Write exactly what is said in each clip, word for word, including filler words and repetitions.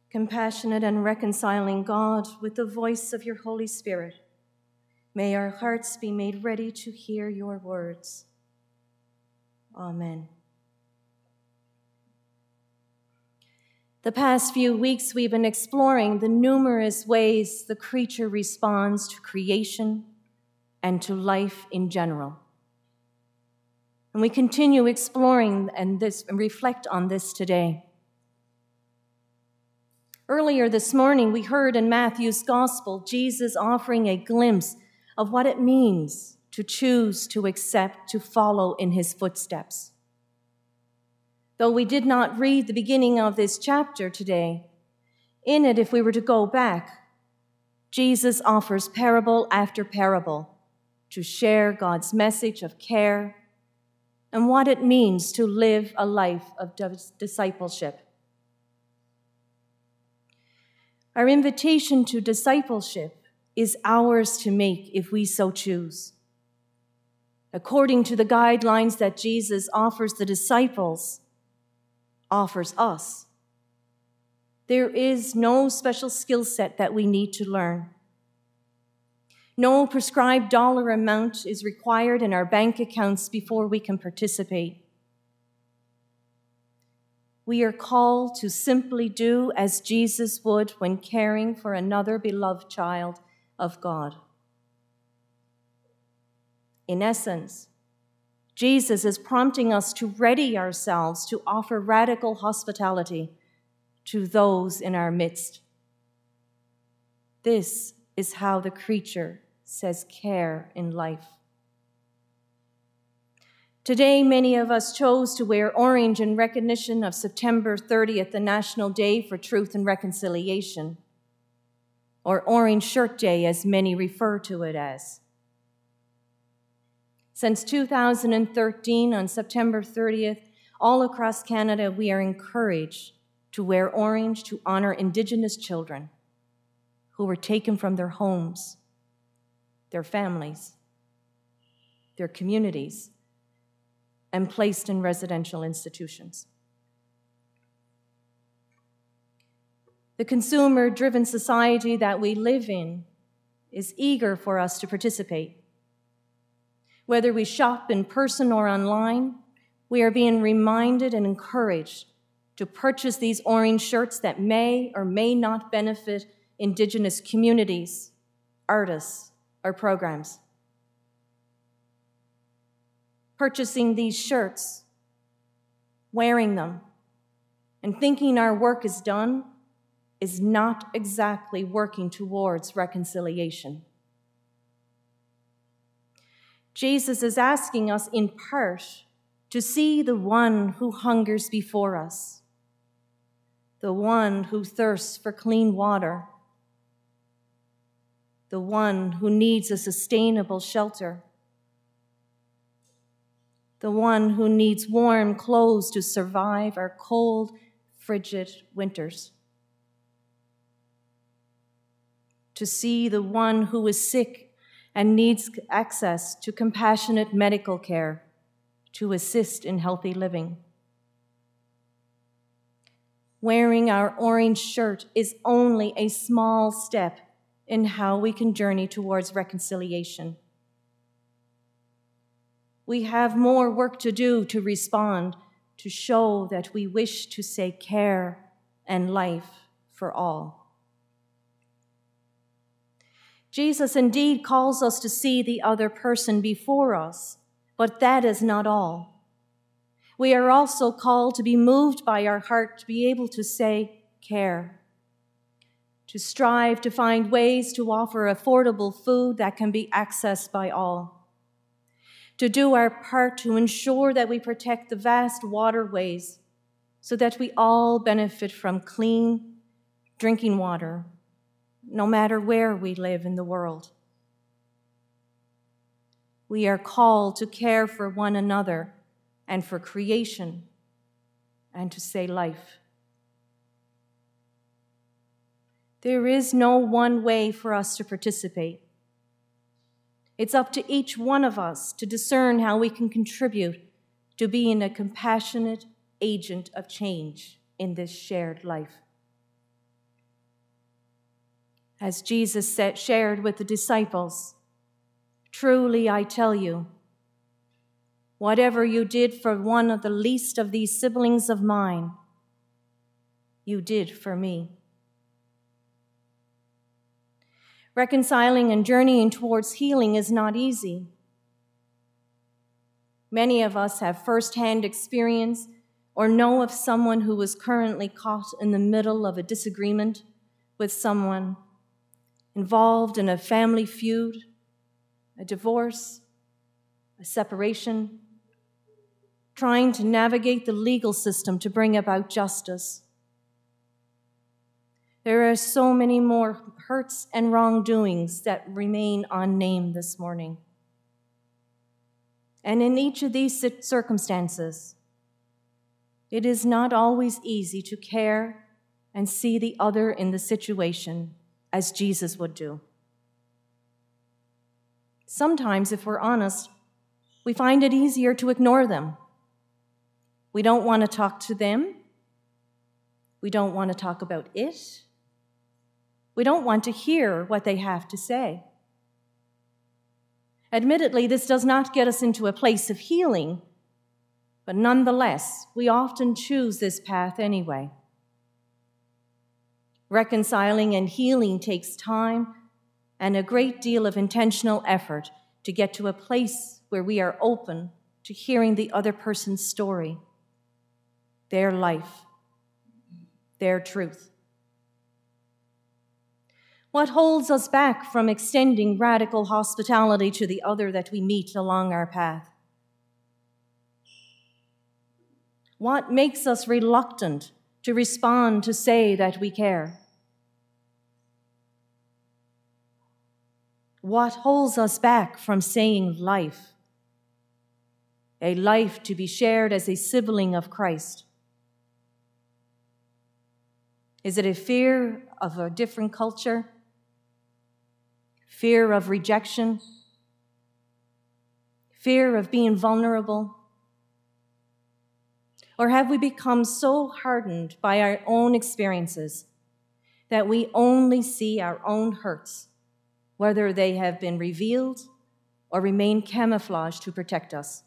Compassionate and reconciling God, with the voice of your Holy Spirit, may our hearts be made ready to hear your words. Amen. The past few weeks, we've been exploring the numerous ways the creature responds to creation and to life in general. And we continue exploring and this and reflect on this today. Earlier this morning, we heard in Matthew's Gospel Jesus offering a glimpse of what it means to choose to accept, to follow in his footsteps. Though we did not read the beginning of this chapter today, in it, if we were to go back, Jesus offers parable after parable to share God's message of care and what it means to live a life of discipleship. Our invitation to discipleship is ours to make if we so choose. According to the guidelines that Jesus offers the disciples, offers us, there is no special skill set that we need to learn. No prescribed dollar amount is required in our bank accounts before we can participate. We are called to simply do as Jesus would when caring for another beloved child of God. In essence, Jesus is prompting us to ready ourselves to offer radical hospitality to those in our midst. This is how the creature says care in life. Today, many of us chose to wear orange in recognition of September thirtieth, the National Day for Truth and Reconciliation, or Orange Shirt Day, as many refer to it as. Since two thousand thirteen, on September thirtieth, all across Canada, we are encouraged to wear orange to honor Indigenous children who were taken from their homes, their families, their communities, and placed in residential institutions. The consumer-driven society that we live in is eager for us to participate. Whether we shop in person or online, we are being reminded and encouraged to purchase these orange shirts that may or may not benefit Indigenous communities, artists, or programs. Purchasing these shirts, wearing them, and thinking our work is done is not exactly working towards reconciliation. Jesus is asking us in part to see the one who hungers before us, the one who thirsts for clean water, the one who needs a sustainable shelter, the one who needs warm clothes to survive our cold, frigid winters. To see the one who is sick and needs access to compassionate medical care to assist in healthy living. Wearing our orange shirt is only a small step in how we can journey towards reconciliation. We have more work to do to respond, to show that we wish to say care and life for all. Jesus indeed calls us to see the other person before us, but that is not all. We are also called to be moved by our heart to be able to say care, to strive to find ways to offer affordable food that can be accessed by all, to do our part to ensure that we protect the vast waterways so that we all benefit from clean drinking water, no matter where we live in the world. We are called to care for one another and for creation and to say life. There is no one way for us to participate. It's up to each one of us to discern how we can contribute to being a compassionate agent of change in this shared life. As Jesus said, shared with the disciples, "Truly I tell you, whatever you did for one of the least of these siblings of mine, you did for me." Reconciling and journeying towards healing is not easy. Many of us have firsthand experience or know of someone who is currently caught in the middle of a disagreement with someone, involved in a family feud, a divorce, a separation, trying to navigate the legal system to bring about justice. There are so many more hurts and wrongdoings that remain unnamed this morning. And in each of these circumstances, it is not always easy to care and see the other in the situation as Jesus would do. Sometimes, if we're honest, we find it easier to ignore them. We don't want to talk to them. We don't want to talk about it. We don't want to hear what they have to say. Admittedly, this does not get us into a place of healing, but nonetheless, we often choose this path anyway. Reconciling and healing takes time and a great deal of intentional effort to get to a place where we are open to hearing the other person's story, their life, their truth. What holds us back from extending radical hospitality to the other that we meet along our path? What makes us reluctant to respond to say that we care? What holds us back from saying life, a life to be shared as a sibling of Christ? Is it a fear of a different culture? Fear of rejection? Fear of being vulnerable? Or have we become so hardened by our own experiences that we only see our own hurts, whether they have been revealed or remain camouflaged to protect us?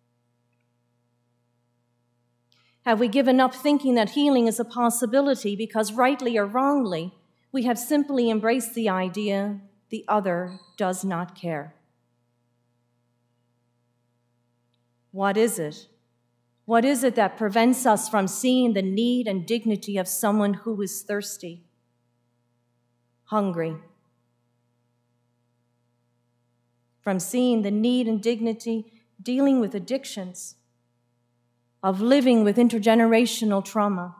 Have we given up thinking that healing is a possibility because, rightly or wrongly, we have simply embraced the idea the other does not care? What is it? What is it that prevents us from seeing the need and dignity of someone who is thirsty, hungry? From seeing the need and dignity dealing with addictions, of living with intergenerational trauma?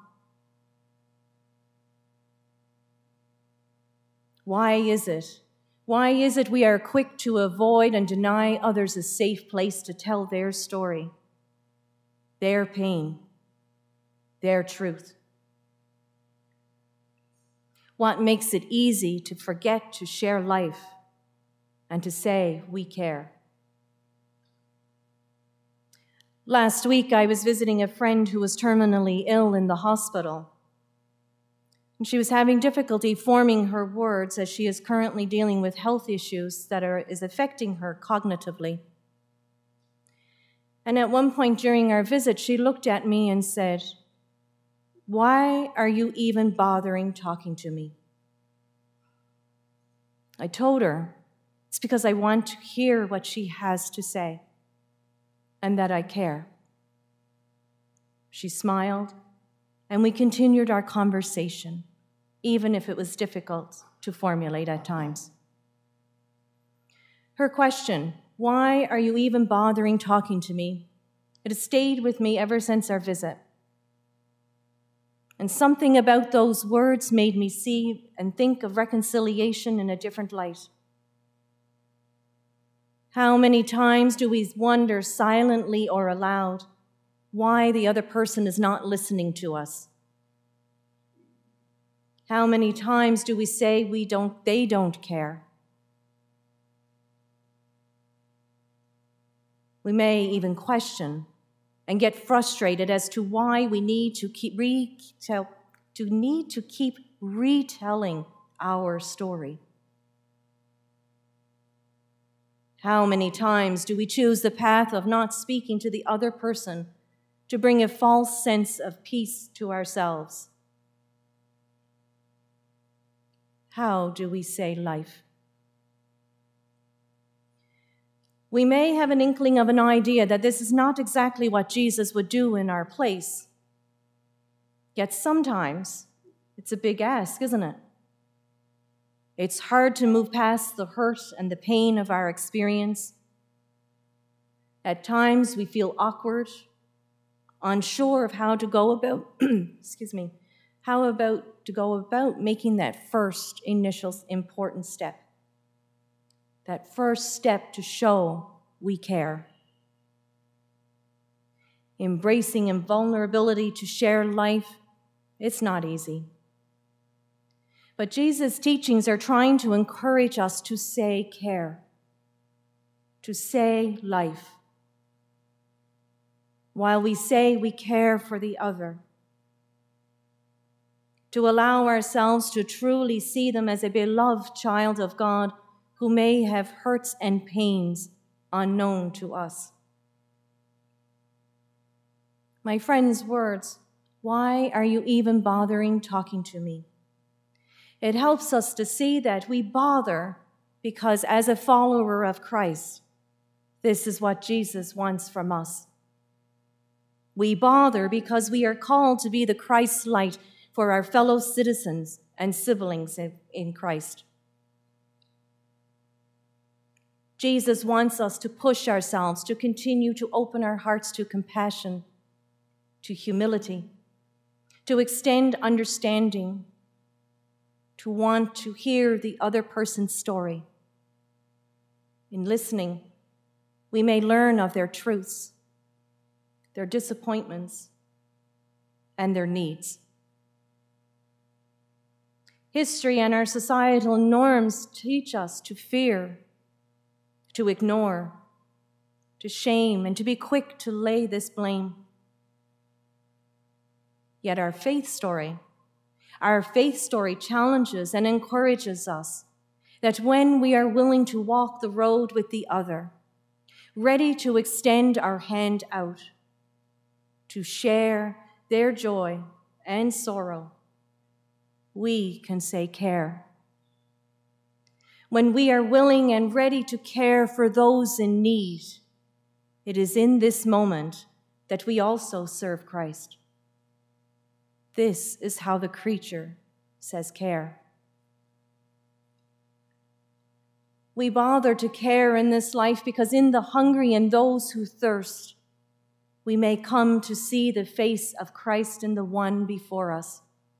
Why is it? Why is it we are quick to avoid and deny others a safe place to tell their story, their pain, their truth? What makes it easy to forget to share life and to say we care? Last week, I was visiting a friend who was terminally ill in the hospital. And she was having difficulty forming her words as she is currently dealing with health issues that are is affecting her cognitively. And at one point during our visit, she looked at me and said, "Why are you even bothering talking to me?" I told her, it's because I want to hear what she has to say and that I care. She smiled, and we continued our conversation, even if it was difficult to formulate at times. Her question, "Why are you even bothering talking to me?" It has stayed with me ever since our visit. And something about those words made me see and think of reconciliation in a different light. How many times do we wonder silently or aloud why the other person is not listening to us? How many times do we say we don't, they don't care? We may even question and get frustrated as to why we need to keep retell, to need to keep retelling our story. How many times do we choose the path of not speaking to the other person to bring a false sense of peace to ourselves? How do we say life? We may have an inkling of an idea that this is not exactly what Jesus would do in our place. Yet sometimes it's a big ask, isn't it? It's hard to move past the hurt and the pain of our experience. At times we feel awkward, unsure of how to go about, excuse me, how about to go about making that first initial important step. That first step to show we care. Embracing invulnerability to share life, it's not easy. But Jesus' teachings are trying to encourage us to say care, to say life. While we say we care for the other, to allow ourselves to truly see them as a beloved child of God who may have hurts and pains unknown to us. My friend's words, "Why are you even bothering talking to me?" It helps us to see that we bother because as a follower of Christ, this is what Jesus wants from us. We bother because we are called to be the Christ light for our fellow citizens and siblings in Christ. Jesus wants us to push ourselves to continue to open our hearts to compassion, to humility, to extend understanding, to want to hear the other person's story. In listening, we may learn of their truths, their disappointments, and their needs. History and our societal norms teach us to fear, to ignore, to shame, and to be quick to lay this blame. Yet our faith story, our faith story challenges and encourages us that when we are willing to walk the road with the other, ready to extend our hand out, to share their joy and sorrow, we can say care. When we are willing and ready to care for those in need, it is in this moment that we also serve Christ. This is how the creature says care. We bother to care in this life because in the hungry and those who thirst, we may come to see the face of Christ in the one before us.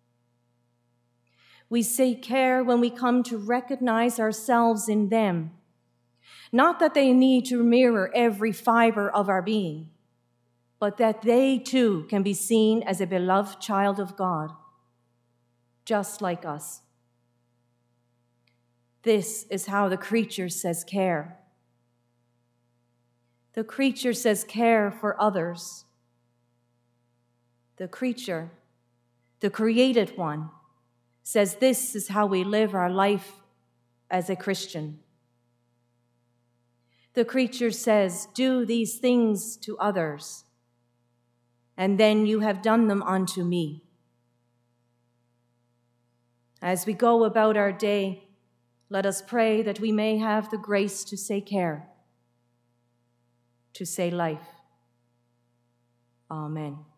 We say care when we come to recognize ourselves in them, not that they need to mirror every fiber of our being, but that they too can be seen as a beloved child of God, just like us. This is how the creature says care. The creature says care for others. The creature, the created one, says this is how we live our life as a Christian. The creature says, do these things to others, and then you have done them unto me. As we go about our day, let us pray that we may have the grace to say care, to say life. Amen.